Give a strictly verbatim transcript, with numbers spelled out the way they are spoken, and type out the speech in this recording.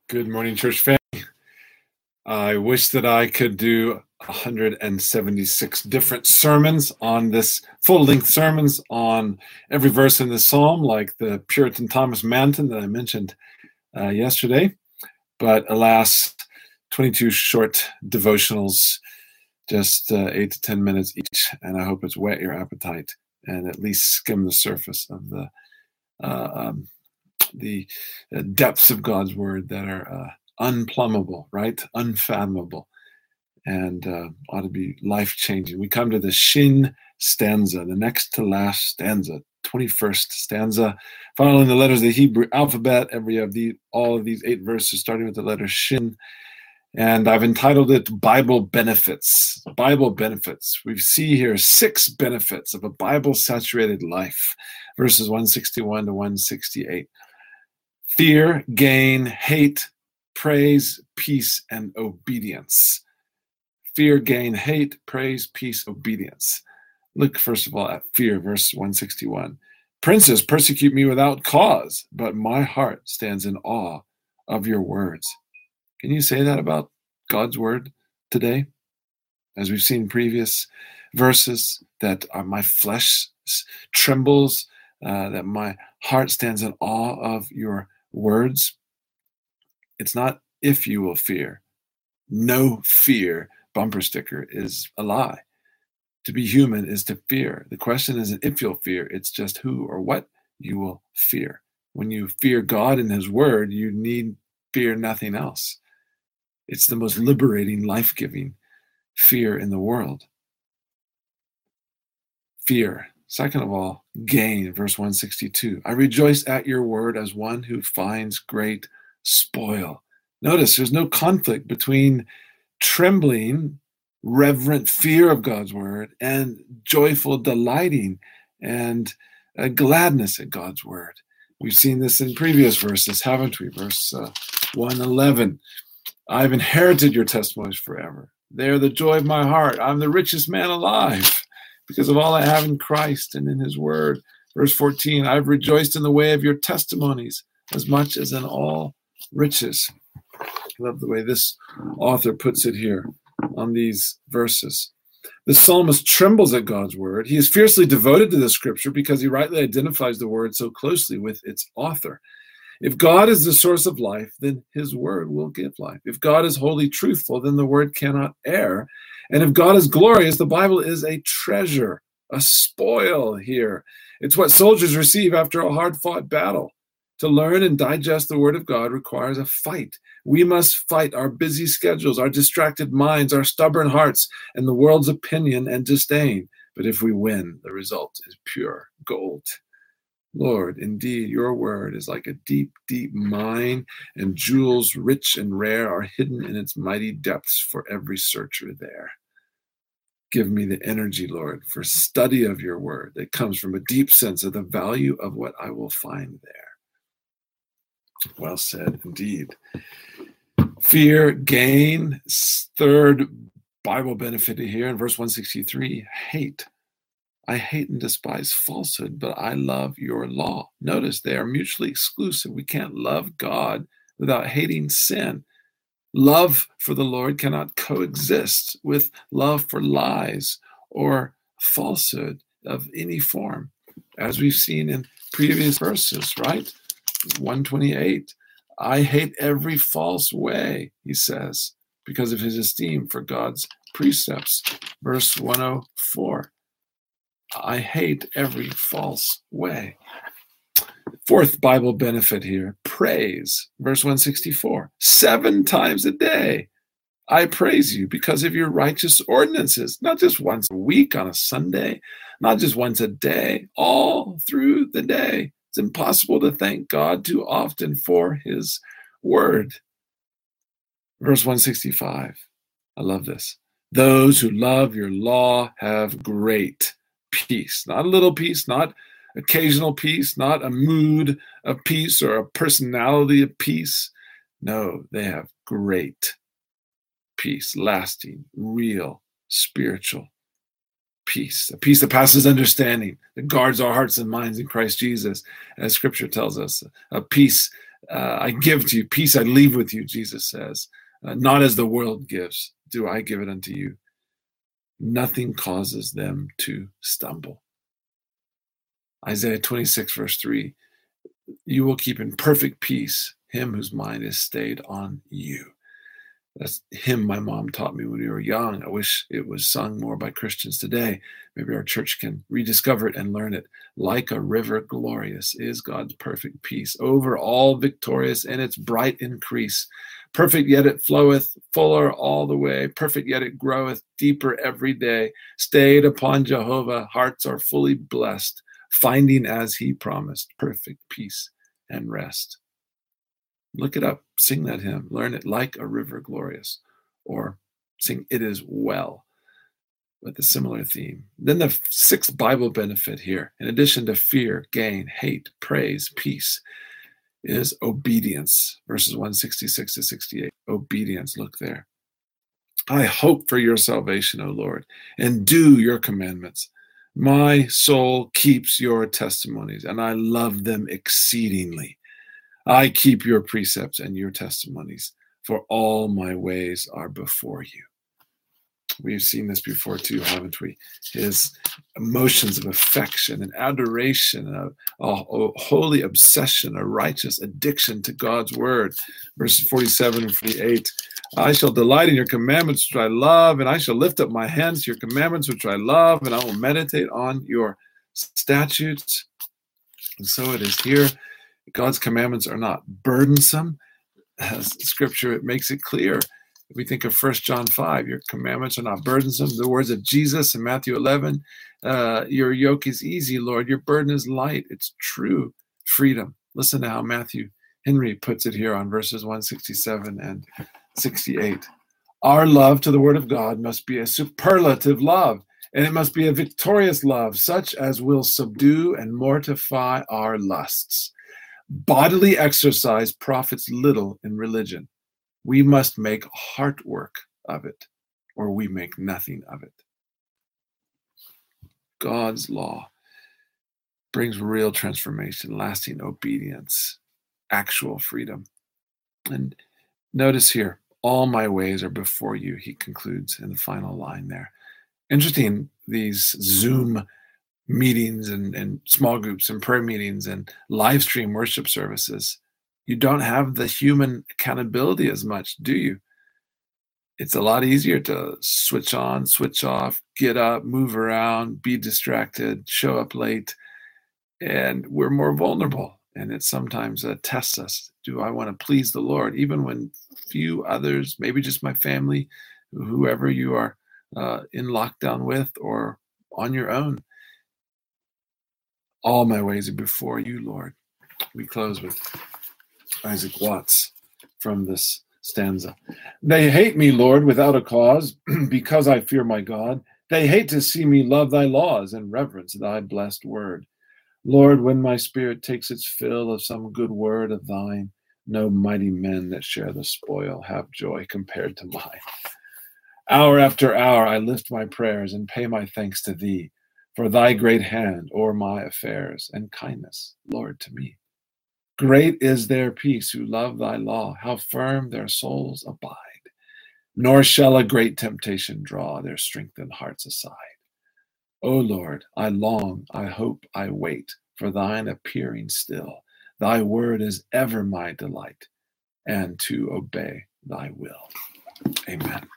Good morning, church family. I wish that I could do one hundred seventy-six different sermons on this, full-length sermons on every verse in the psalm, like the Puritan Thomas Manton that I mentioned uh, yesterday. But alas, twenty-two short devotionals, just uh, eight to ten minutes each, and I hope it's whet your appetite and at least skim the surface of the uh, um, the depths of God's word that are uh, unplumbable, right? Unfathomable, and uh, ought to be life-changing. We come to the Shin stanza, the next to last stanza, twenty-first stanza, following the letters of the Hebrew alphabet, every of the all of these eight verses starting with the letter Shin. And I've entitled it Bible Benefits. Bible Benefits. We see here six benefits of a Bible-saturated life, verses one sixty-one to one sixty-eight. Fear, gain, hate, praise, peace, and obedience. Fear, gain, hate, praise, peace, obedience. Look, first of all, at fear, verse one sixty-one. Princes persecute me without cause, but my heart stands in awe of your words. Can you say that about God's word today? As we've seen in previous verses, that uh, my flesh trembles, uh, that my heart stands in awe of your words. It's not if you will fear. No fear bumper sticker is a lie. To be human is to fear. The question isn't if you'll fear, it's just who or what you will fear. When you fear God and his word, you need fear nothing else. It's the most liberating, life-giving fear in the world. Fear. Second of all, gain, verse one sixty-two. I rejoice at your word as one who finds great spoil. Notice there's no conflict between trembling, reverent fear of God's word and joyful delighting and uh, gladness at God's word. We've seen this in previous verses, haven't we? Verse uh, one eleven. I've inherited your testimonies forever. They are the joy of my heart. I'm the richest man alive, because of all I have in Christ and in his word. Verse fourteen, I've rejoiced in the way of your testimonies as much as in all riches. I love the way this author puts it here on these verses. The psalmist trembles at God's word. He is fiercely devoted to the scripture because he rightly identifies the word so closely with its author. If God is the source of life, then his word will give life. If God is wholly truthful, then the word cannot err. And if God is glorious, the Bible is a treasure, a spoil here. It's what soldiers receive after a hard-fought battle. To learn and digest the word of God requires a fight. We must fight our busy schedules, our distracted minds, our stubborn hearts, and the world's opinion and disdain. But if we win, the result is pure gold. Lord, indeed, your word is like a deep, deep mine, and jewels rich and rare are hidden in its mighty depths for every searcher there. Give me the energy, Lord, for study of your word that comes from a deep sense of the value of what I will find there. Well said, indeed. Fear, gain, third Bible benefit here in verse one sixty-three, hate. I hate and despise falsehood, but I love your law. Notice they are mutually exclusive. We can't love God without hating sin. Love for the Lord cannot coexist with love for lies or falsehood of any form, as we've seen in previous verses, right? one twenty-eight, I hate every false way, he says, because of his esteem for God's precepts. Verse one oh four. I hate every false way. Fourth Bible benefit here, praise. Verse one sixty-four, seven times a day I praise you because of your righteous ordinances, not just once a week on a Sunday, not just once a day, all through the day. It's impossible to thank God too often for his word. Verse one sixty-five, I love this. Those who love your law have great peace, not a little peace, not occasional peace, not a mood of peace or a personality of peace. No, they have great peace, lasting, real, spiritual peace, a peace that passes understanding, that guards our hearts and minds in Christ Jesus, as Scripture tells us, a peace uh, I give to you. Peace I leave with you, Jesus says. Uh, not as the world gives, do I give it unto you. Nothing causes them to stumble. Isaiah twenty-six, verse three, you will keep in perfect peace him whose mind is stayed on you. That's hymn my mom taught me when we were young. I wish it was sung more by Christians today. Maybe our church can rediscover it and learn it. Like a river glorious is God's perfect peace, over all victorious in its bright increase. Perfect yet it floweth, fuller all the way. Perfect yet it groweth, deeper every day. Stayed upon Jehovah, hearts are fully blessed, finding as he promised, perfect peace and rest. Look it up, sing that hymn, learn it, Like a River Glorious, or sing It Is Well, with a similar theme. Then the sixth Bible benefit here, in addition to fear, gain, hate, praise, peace, is obedience, verses one sixty-six to sixty-eight. Obedience, look there. I hope for your salvation, O Lord, and do your commandments. My soul keeps your testimonies, and I love them exceedingly. I keep your precepts and your testimonies, for all my ways are before you. We've seen this before too, haven't we? His emotions of affection and adoration, a, a, a holy obsession, a righteous addiction to God's word. Verses forty-seven and forty-eight, I shall delight in your commandments, which I love, and I shall lift up my hands to your commandments, which I love, and I will meditate on your statutes. And so it is here. God's commandments are not burdensome. As Scripture, it makes it clear. If we think of First John five, your commandments are not burdensome. The words of Jesus in Matthew eleven, uh, your yoke is easy, Lord. Your burden is light. It's true freedom. Listen to how Matthew Henry puts it here on verses one sixty-seven and sixty-eight. Our love to the Word of God must be a superlative love, and it must be a victorious love, such as will subdue and mortify our lusts. Bodily exercise profits little in religion. We must make heart work of it, or we make nothing of it. God's law brings real transformation, lasting obedience, actual freedom. And notice here, all my ways are before you, he concludes in the final line there. Interesting, these Zoom meetings and, and small groups and prayer meetings and live stream worship services, you don't have the human accountability as much, do you? It's a lot easier to switch on, switch off, get up, move around, be distracted, show up late, and we're more vulnerable. And it sometimes uh, tests us. Do I want to please the Lord? Even when few others, maybe just my family, whoever you are uh, in lockdown with or on your own. All my ways are before you, Lord. We close with Isaac Watts from this stanza. They hate me, Lord, without a cause, because I fear my God. They hate to see me love thy laws and reverence thy blessed word. Lord, when my spirit takes its fill of some good word of thine, no mighty men that share the spoil have joy compared to mine. Hour after hour I lift my prayers and pay my thanks to thee, for thy great hand o'er my affairs and kindness, Lord, to me. Great is their peace who love thy law, how firm their souls abide. Nor shall a great temptation draw their strengthened hearts aside. O Lord, I long, I hope, I wait for thine appearing still. Thy word is ever my delight, and to obey thy will. Amen.